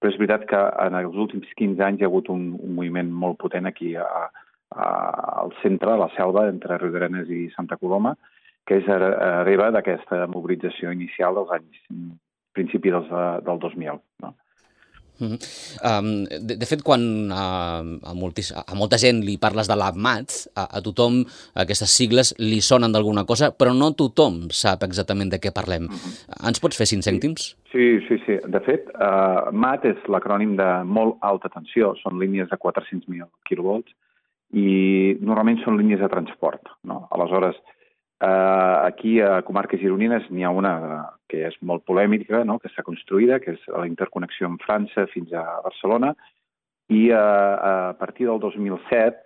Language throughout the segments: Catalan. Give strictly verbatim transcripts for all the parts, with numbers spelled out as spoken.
però és veritat que en els últims quinze anys hi ha hagut un, un moviment molt potent aquí a, a, al centre, a la selva, entre Riudarenes i Santa Coloma, que és hereva d'aquesta mobilització inicial dels anys, principi dels, del dos mil, no? Uh -huh. um, de, de fet, quan uh, a, moltis, a molta gent li parles de l'AMAT, a, a tothom aquestes sigles li sonen d'alguna cosa, però no tothom sap exactament de què parlem. Uh -huh. Ens pots fer cinc cèntims? Sí, sí, sí. De fet, uh, M A T és l'acrònim de molt alta tensió, són línies de quatre-cents mil quilovolts, i normalment són línies de transport, no? Aleshores, Uh, aquí a Comarques Gironines n'hi ha una que és molt polèmica, no?, que està construïda, que és la interconnexió amb França fins a Barcelona, i uh, a partir del dos mil set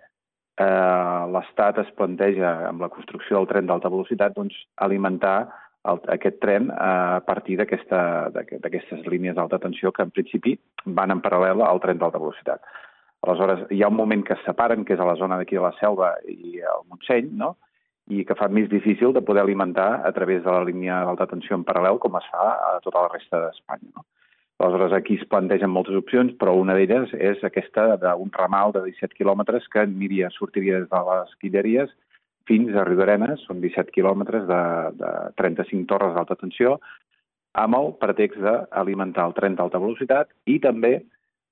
uh, l'Estat es planteja, amb la construcció del tren d'alta velocitat, doncs, alimentar el, aquest tren uh, a partir d'aquestes línies d'alta tensió que en principi van en paral·lel al tren d'alta velocitat. Aleshores, hi ha un moment que es separen, que és a la zona d'aquí de la Selva i el Montseny, no?, i que fa més difícil de poder alimentar a través de la línia d'alta tensió en paral·lel com es fa a tota la resta d'Espanya, no? Aleshores, aquí es plantegen moltes opcions, però una d'elles és aquesta d'un ramal de disset quilòmetres que aniria, sortiria des de les Guilleries fins a Riudarenes, són disset quilòmetres de, de trenta-cinc torres d'alta tensió, amb el pretext d'alimentar el tren d'alta velocitat i també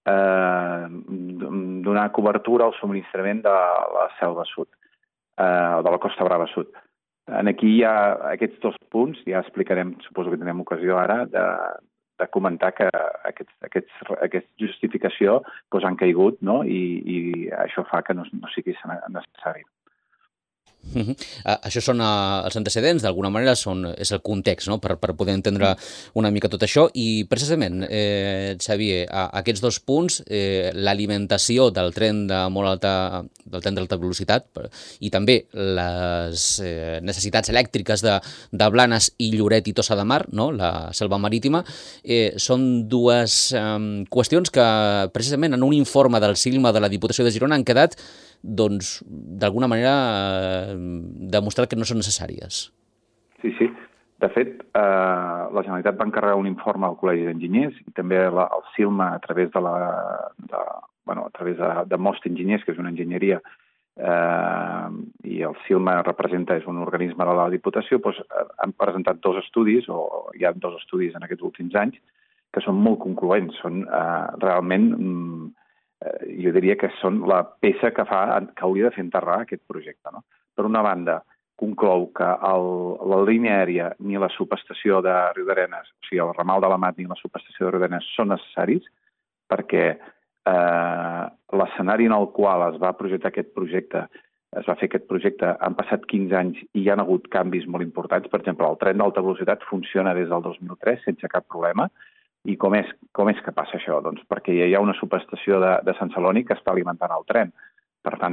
eh, donar cobertura al subministrament de la Selva Sud, de la Costa Brava Sud. En aquí hi ha aquests dos punts, ja explicarem, suposo que tindrem ocasió ara, de, de comentar que aquests, aquests, aquesta justificació doncs, han caigut, no?, i, i això fa que no, no sigui necessari. Uh -huh. uh, això són uh, els antecedents, d'alguna manera són, és el context, no?, per, per poder entendre una mica tot això, i precisament, eh, Xavier, a, a aquests dos punts, eh, l'alimentació del tren de molt alta, del tren d'alta velocitat i també les eh, necessitats elèctriques de, de Blanes i Lloret i Tossa de Mar, no?, la selva marítima, eh, són dues eh, qüestions que precisament en un informe del SILMA de la Diputació de Girona han quedat, doncs, d'alguna manera, eh, demostrat que no són necessàries. Sí, sí. De fet, eh, la Generalitat va encarregar un informe al Col·legi d'Enginyers i també la, el SILMA a través de la, de, bueno, a través de, de Most Enginyers, que és una enginyeria, eh, i el SILMA representa, és un organisme de la Diputació, doncs, han presentat dos estudis, o hi ha dos estudis en aquests últims anys, que són molt concloents, són eh, realment... Mm, jo diria que són la peça que fa que hauria de fer enterrar aquest projecte, no? Per una banda, conclou que el, la línia aèria ni la subestació de Riudarenes, o sigui, el ramal de la Mat ni la subestació de Riudarenes són necessaris perquè eh, l'escenari en el qual es va projectar aquest projecte, es va fer aquest projecte, han passat quinze anys i hi ha hagut canvis molt importants. Per exemple, el tren d'alta velocitat funciona des del dos mil tres sense cap problema. I com és, com és que passa això? Doncs perquè hi ha una subestació de, de Sant Celoni que està alimentant el tren. Per tant,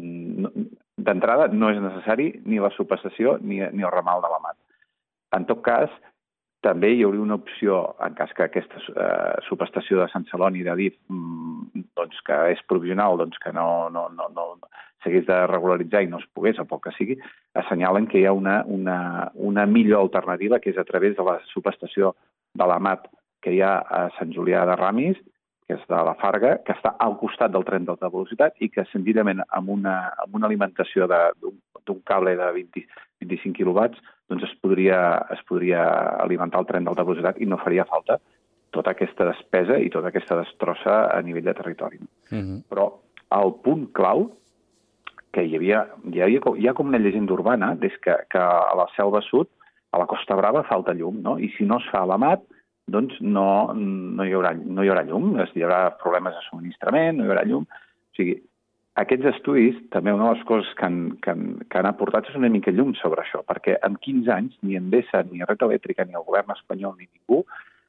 d'entrada no és necessari ni la subestació ni, ni el ramal de la Mat. En tot cas, també hi hauria una opció, en cas que aquesta eh, subestació de Sant Celoni de D I F, doncs, que és provisional, doncs, que no, no, no, no s'hagués de regularitzar i no es pogués, o poc que sigui, assenyalen que hi ha una, una, una millor alternativa, que és a través de la subestació de la Mat que hi ha a Sant Julià de Ramis, que és de la Farga, que està al costat del tren d'alta velocitat i que senzillament amb una, amb una alimentació d'un cable de vint, vint-i-cinc quilowatts doncs es podria, es podria alimentar el tren d'alta velocitat i no faria falta tota aquesta despesa i tota aquesta destrossa a nivell de territori. Uh-huh. Però el punt clau, que hi havia, hi havia hi ha com una llegenda urbana, és que, que a la Selva Sud, a la Costa Brava, falta llum, no? I si no es fa a la Mat, doncs no, no, hi haurà, no hi haurà llum, hi haurà problemes de subministrament, no hi haurà llum. O sigui, aquests estudis, també una de les coses que han, que han, que han aportat és una mica llum sobre això, perquè en quinze anys ni Endesa, ni Red Elèctrica, ni el govern espanyol, ni ningú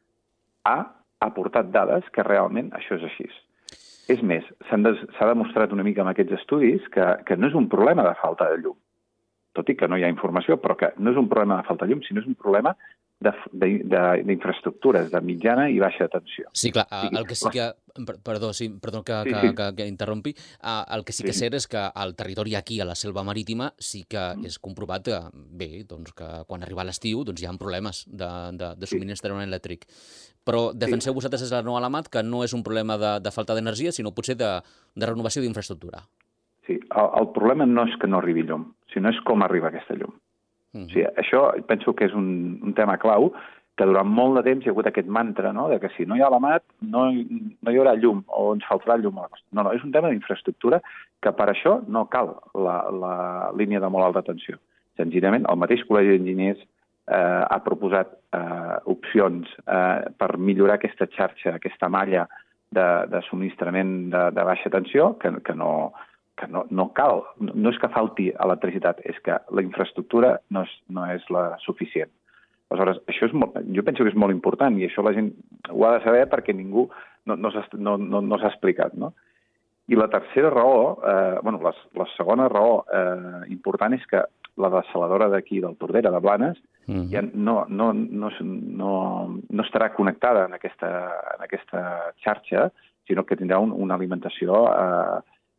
ha aportat dades que realment això és així. És més, s'ha demostrat una mica amb aquests estudis que, que no és un problema de falta de llum, tot i que no hi ha informació, però que no és un problema de falta de llum, sinó és un problema d'infraestructures de, de, de mitjana i baixa tensió. Sí, clar, el que sí que, Perdó, sí, perdó que, Sí, que, sí. que, que interrompi. Uh, el que sí que és Sí. cert és que el territori aquí, a la selva marítima, sí que Mm. és comprovat que, bé, doncs que quan arriba l'estiu doncs hi ha problemes de, de, de Sí, subministrament elèctric. Però sí. defenseu vosaltres des de la Nou Alamat que no és un problema de, de falta d'energia, sinó potser de, de renovació d'infraestructura. Sí, el, el problema no és que no arribi llum, sinó és com arriba aquesta llum. Uh -huh. O sigui, això penso que és un, un tema clau, que durant molt de temps hi ha hagut aquest mantra, no?, de que si no hi ha Alamat no, no hi haurà llum o ens faltarà llum a la costa. No, no, és un tema d'infraestructura que per això no cal la, la línia de molt alta tensió. Senzillament, el mateix Col·legi d'Enginyers eh, ha proposat eh, opcions eh, per millorar aquesta xarxa, aquesta malla de, de subministrament de, de baixa tensió, que, que no que no, no cal, no és que falti electricitat, és que la infraestructura no és, no és la suficient. Aleshores, això és molt, jo penso que és molt important i això la gent ho ha de saber perquè ningú no, no s'ha no, no, no explicat, no? I la tercera raó, eh, bueno, la, la segona raó eh, important és que la dessaladora d'aquí, del Tordera, de Blanes, uh-huh. ja no, no, no, no, no estarà connectada en aquesta, en aquesta xarxa, sinó que tindrà un, una alimentació eh,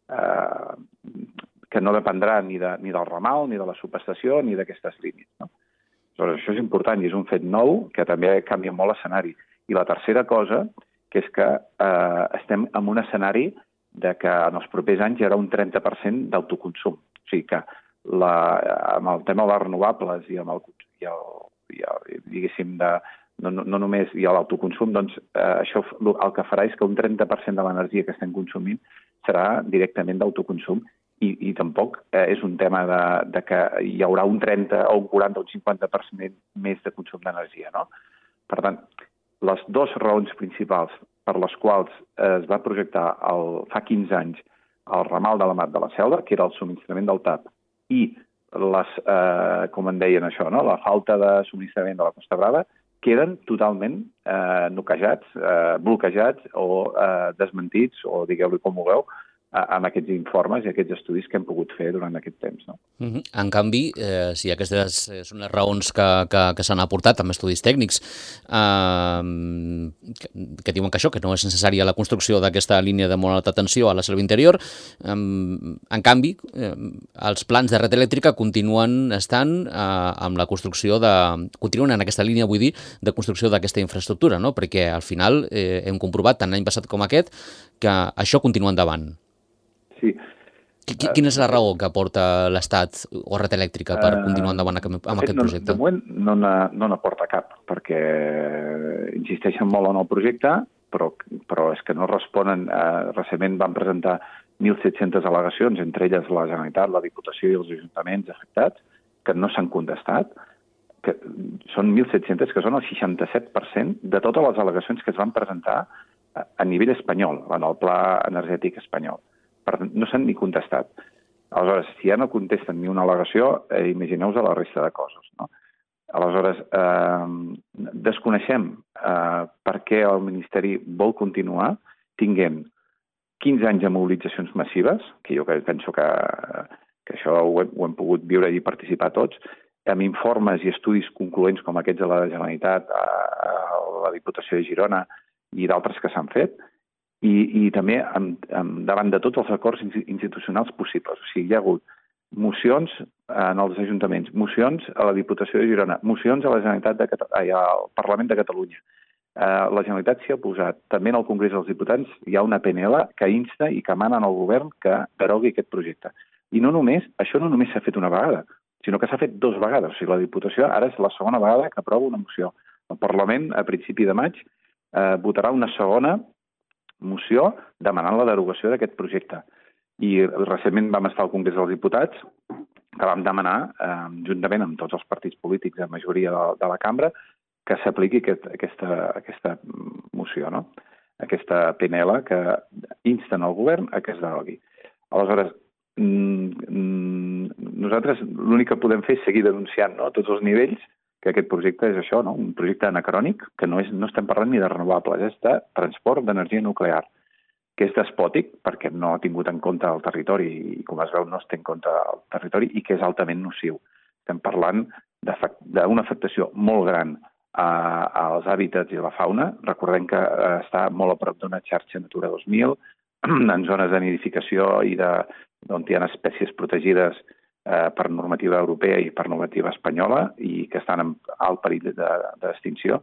eh, que no dependrà ni, de, ni del ramal, ni de la subestació, ni d'aquestes línies, no? Aleshores, això és important i és un fet nou que també canvia molt l'escenari. I la tercera cosa, que és que eh, estem en un escenari de que en els propers anys hi haurà un trenta per cent d'autoconsum. O sigui que la, amb el tema de les renovables i amb el, i el, i el diguéssim, de, no, no, no només hi ha l'autoconsum, doncs eh, això el que farà és que un trenta per cent de l'energia que estem consumint serà directament d'autoconsum. I, i tampoc eh, és un tema de, de que hi haurà un trenta o un quaranta o un cinquanta per cent més de consum d'energia, no? Per tant, les dues raons principals per les quals eh, es va projectar el, fa quinze anys el ramal de l'Amat de la Selva, que era el subministrament del T A P, i les, eh, com en deien això, no?, la falta de subministrament de la Costa Brava, queden totalment eh, noquejats, eh, bloquejats o eh, desmentits, o digueu-li com vulgueu, amb aquests informes i aquests estudis que hem pogut fer durant aquest temps, no? Uh-huh. En canvi, eh, si aquestes són les raons que, que, que s'han aportat amb estudis tècnics eh, que, que diuen que això, que no és necessària la construcció d'aquesta línia de molt alta tensió a la selva interior, eh, en canvi, eh, els plans de red elèctrica continuen estant eh, amb la construcció de... continuen en aquesta línia, vull dir, de construcció d'aquesta infraestructura, no? Perquè al final eh, hem comprovat, tant l'any passat com aquest, que això continua endavant. Sí. Quina és la raó que aporta l'Estat o Red Elèctrica per continuar endavant amb aquest projecte? De moment no n'aporta cap, perquè insisteixen molt en el projecte, però, però és que no responen. Eh, recentment van presentar mil set-centes al·legacions, entre elles la Generalitat, la Diputació i els ajuntaments afectats, que no s'han contestat, que són mil set-centes, que són el seixanta-set per cent de totes les al·legacions que es van presentar a, a nivell espanyol, en el Pla Energètic espanyol. Per tant, no s'han ni contestat. Aleshores, si ja no contesten ni una al·legació, eh, imagineu-vos la resta de coses, no? Aleshores, eh, desconeixem eh, per què el Ministeri vol continuar tinguent quinze anys de mobilitzacions massives, que jo penso que, que això ho hem, ho hem pogut viure i participar tots, amb informes i estudis concloents com aquests de la Generalitat, a la Diputació de Girona i d'altres que s'han fet, I, i també amb, amb, davant de tots els acords institucionals possibles. O sigui, hi ha hagut mocions en els ajuntaments, mocions a la Diputació de Girona, mocions a la Generalitat de Cata... ai, al Parlament de Catalunya. Eh, la Generalitat s'hi ha posat. També en el Congrés dels Diputats hi ha una P N L que insta i que mana al govern que derogui aquest projecte. I no només, això no només s'ha fet una vegada, sinó que s'ha fet dues vegades. O sigui, la Diputació ara és la segona vegada que aprova una moció. El Parlament, a principi de maig, eh, votarà una segona moció demanant la derogació d'aquest projecte. I recentment vam estar al Congrés dels Diputats, que vam demanar, eh, juntament amb tots els partits polítics de majoria de, de la cambra, que s'apliqui aquest, aquesta, aquesta moció, no? Aquesta P N L que insten al govern a que es derogui. Aleshores, mm, nosaltres l'únic que podem fer és seguir denunciant, no?, a tots els nivells, que aquest projecte és això, no?, un projecte anacrònic, que no, és, no estem parlant ni de renovables, és de transport d'energia nuclear, que és despòtic perquè no ha tingut en compte el territori i, com es veu, no es té en compte el territori i que és altament nociu. Estem parlant d'una afectació molt gran als hàbitats i a la fauna. Recordem que està molt a prop d'una xarxa Natura dos mil, en zones de nidificació i de, on hi ha espècies protegides eh, per normativa europea i per normativa espanyola i que estan en alt perill d'extinció.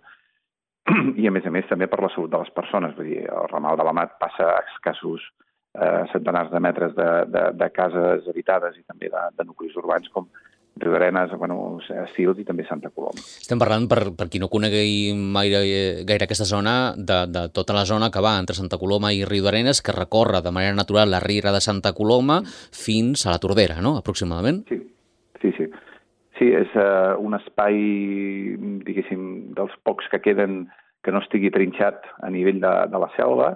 I, a més a més, també per la salut de les persones. Vull dir, el ramal de l'Amat passa a escassos eh, centenars de metres de, de, de cases habitades i també de, de nuclis urbans com Riudarenes, bueno, Sils i també Santa Coloma. Estem parlant, per, per qui no conegui mai gaire aquesta zona, de, de tota la zona que va entre Santa Coloma i Riudarenes, que recorre de manera natural la Riera de Santa Coloma fins a la Tordera, no?, aproximadament? Sí, sí, sí. Sí, és uh, un espai, diguéssim, dels pocs que queden que no estigui trinxat a nivell de, de la selva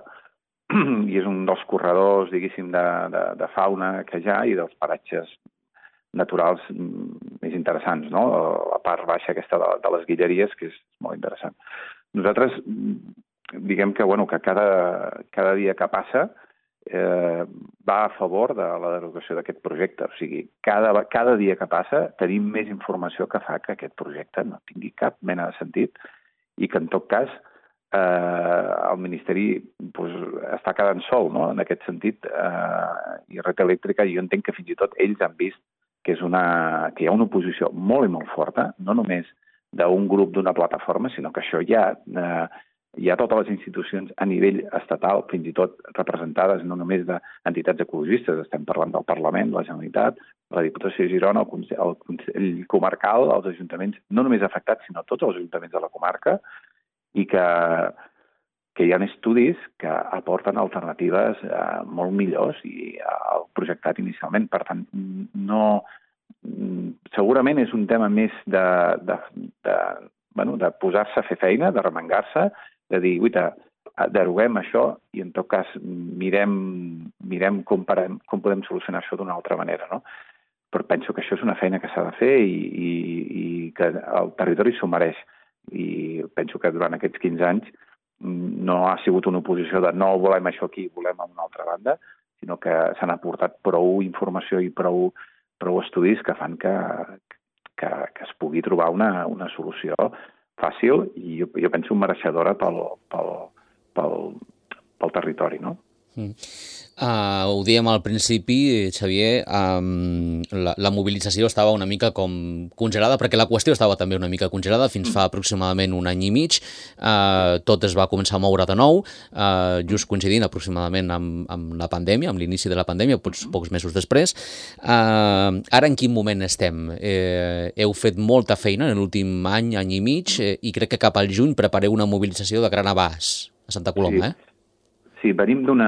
i és un dels corredors, diguéssim, de, de, de fauna que hi ha i dels paratges naturals més interessants, no? La part baixa aquesta de, de les Guilleries, que és molt interessant. Nosaltres diguem que, bueno, que cada, cada dia que passa eh, va a favor de la derogació d'aquest projecte. O sigui, cada, cada dia que passa tenim més informació que fa que aquest projecte no tingui cap mena de sentit i que, en tot cas, eh, el Ministeri pues, està quedant sol, no?, en aquest sentit. Eh, I Red Eléctrica, jo entenc que fins i tot ells han vist que, és una, que hi ha una oposició molt i molt forta, no només d'un grup, d'una plataforma, sinó que això ja eh, hi ha totes les institucions a nivell estatal, fins i tot representades no només d'entitats ecologistes, estem parlant del Parlament, la Generalitat, la Diputació de Girona, el Consell, el Consell Comarcal, els ajuntaments, no només afectats, sinó tots els ajuntaments de la comarca, i que, que hi ha estudis que aporten alternatives eh, molt millors i al projectat inicialment. Per tant, no, segurament és un tema més de, de, de, bueno, de posar-se a fer feina, de remengar-se, de dir, uita, deroguem això i en tot cas mirem, mirem com, parem, com podem solucionar això d'una altra manera, no? Però penso que això és una feina que s'ha de fer i, i, i que el territori s'ho mereix. I penso que durant aquests quinze anys no ha sigut una oposició de no volem això aquí, volem a una altra banda, sinó que s'han aportat prou informació i prou, prou estudis que fan que, que, que es pugui trobar una, una solució fàcil i jo, jo penso mereixedora pel, pel, pel, pel territori, no? Mm. Uh, ho dèiem al principi, Xavier, um, la, la mobilització estava una mica com congelada, perquè la qüestió estava també una mica congelada fins fa aproximadament un any i mig. Uh, tot es va començar a moure de nou, uh, just coincidint aproximadament amb, amb la pandèmia, amb l'inici de la pandèmia, pocs, pocs mesos després. Uh, ara en quin moment estem? Eh, heu fet molta feina en l'últim any, any i mig, eh, i crec que cap al juny prepareu una mobilització de gran abast a Santa Coloma, eh? Sí, venim d'una...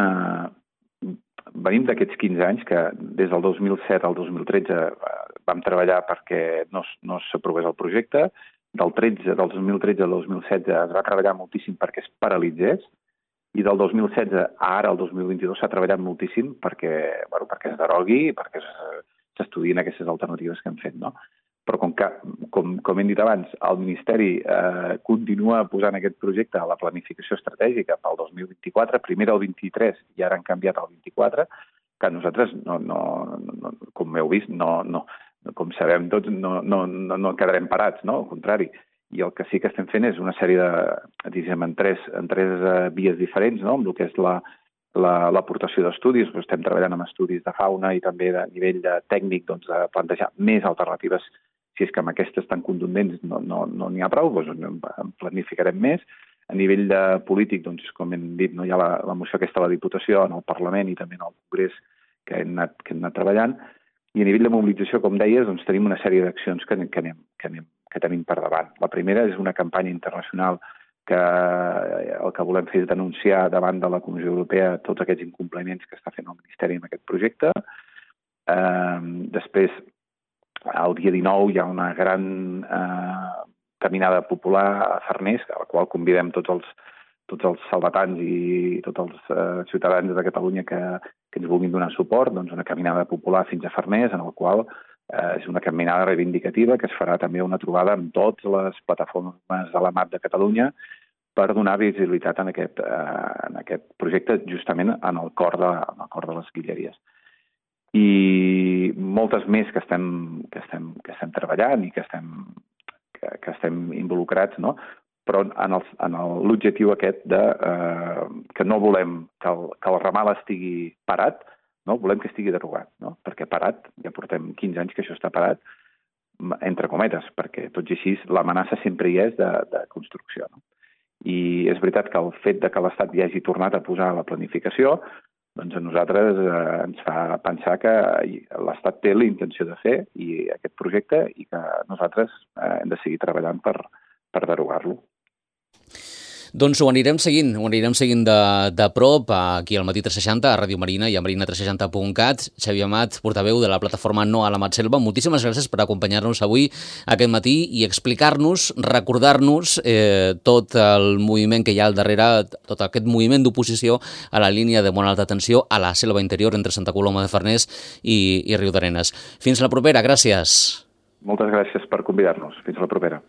Venim d'aquests quinze anys que des del dos mil set al dos mil tretze vam treballar perquè no, no s'aprovés el projecte. Del, tretze, del dos mil tretze al dos mil setze es va treballar moltíssim perquè es paralitzés i del dos mil setze a ara, al dos mil vint-i-dos, s'ha treballat moltíssim perquè, bueno, perquè es derogui i perquè s'estudiïn aquestes alternatives que hem fet, no? Però com, que, com, com hem dit abans, el Ministeri eh, continua posant aquest projecte a la planificació estratègica pel dos mil vint-i-quatre, primer el vint-i-tres i ara han canviat al vint-i-quatre, que nosaltres, no, no, no, com heu vist, no, no, com sabem tots, no, no, no, no quedarem parats, no? Al contrari. I el que sí que estem fent és una sèrie de, diguem, en tres, en tres uh, vies diferents, no? Amb el que és la, l'aportació la, d'estudis, doncs estem treballant amb estudis de fauna i també de nivell de tècnic doncs, de plantejar més alternatives. Si és que amb aquestes tan contundents no n'hi no, no ha prou, doncs en planificarem més. A nivell de polític, doncs, com hem dit, no hi ha la, la moció aquesta a la Diputació, en el Parlament i també en el Congrés que hem anat, que hem anat treballant. I a nivell de mobilització, com deies, doncs, tenim una sèrie d'accions que, que, anem, que, anem, que tenim per davant. La primera és una campanya internacional que el que volem fer és denunciar davant de la Comissió Europea tots aquests incompliments que està fent el Ministeri en aquest projecte. Eh, després, el dia dinou hi ha una gran eh, caminada popular a Farners, a la qual convidem tots els, tots els salvatans i tots els eh, ciutadans de Catalunya que, que ens vulguin donar suport, doncs una caminada popular fins a Farners, en el qual eh, és una caminada reivindicativa que es farà també una trobada amb totes les plataformes de la M A P de Catalunya per donar visibilitat en aquest, eh, en aquest projecte justament en el cor de, en el cor de les Guilleries. I moltes més que estem, que estem, que estem treballant i que estem, que, que, que estem involucrats, no? Però en l'objectiu aquest de eh, que no volem que el, que el ramal estigui parat, no? Volem que estigui derogat, no? Perquè parat, ja portem quinze anys que això està parat, entre cometes, perquè tot i així l'amenaça sempre hi és de, de construcció, no? I és veritat que el fet de que l'Estat hi hagi tornat a posar la planificació, doncs a nosaltres eh, ens fa pensar que l'Estat té la intenció de fer i aquest projecte i que nosaltres eh, hem de seguir treballant per, per derogar-lo. Doncs ho anirem seguint, ho anirem seguint de, de prop aquí al Matí tres seixanta, a Ràdio Marina i a marina tres seixanta punt cat. Xavier Amat, portaveu de la plataforma No a la Matselva, moltíssimes gràcies per acompanyar-nos avui aquest matí i explicar-nos, recordar-nos eh, tot el moviment que hi ha al darrere, tot aquest moviment d'oposició a la línia de molt alta tensió a la selva interior entre Santa Coloma de Farners i, i Riudarenes. Fins la propera, gràcies. Moltes gràcies per convidar-nos. Fins la propera.